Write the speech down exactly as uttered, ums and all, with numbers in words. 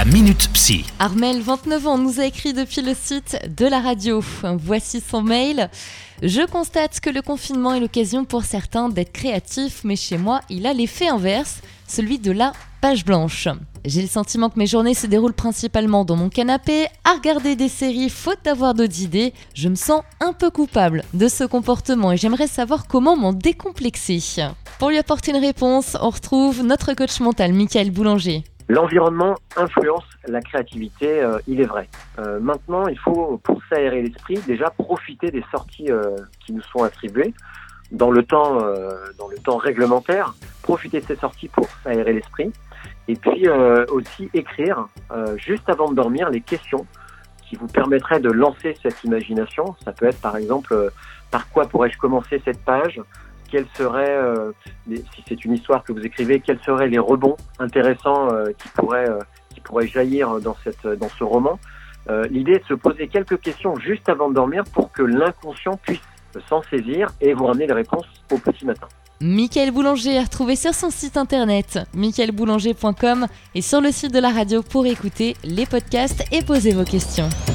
La Minute Psy. Armel, vingt-neuf ans, nous a écrit depuis le site de la radio. Voici son mail. Je constate que le confinement est l'occasion pour certains d'être créatifs, mais chez moi, il a l'effet inverse, celui de la page blanche. J'ai le sentiment que mes journées se déroulent principalement dans mon canapé, à regarder des séries faute d'avoir d'autres idées. Je me sens un peu coupable de ce comportement et j'aimerais savoir comment m'en décomplexer. Pour lui apporter une réponse, on retrouve notre coach mental, Mickaël Boulanger. L'environnement influence la créativité, euh, il est vrai. Euh, maintenant, il faut, pour s'aérer l'esprit, déjà profiter des sorties euh, qui nous sont attribuées dans le temps, euh, dans le temps réglementaire. Profiter de ces sorties pour s'aérer l'esprit. Et puis euh, aussi écrire, euh, juste avant de dormir, les questions qui vous permettraient de lancer cette imagination. Ça peut être par exemple, euh, par quoi pourrais-je commencer cette page ? Quels seraient, euh, les, si c'est une histoire que vous écrivez, quels seraient les rebonds intéressants euh, qui pourraient euh, qui pourraient jaillir dans cette dans ce roman. Euh, l'idée est de se poser quelques questions juste avant de dormir pour que l'inconscient puisse s'en saisir et vous ramener les réponses au petit matin. Mickaël Boulanger à retrouver sur son site internet mickaël boulanger point com et sur le site de la radio pour écouter les podcasts et poser vos questions.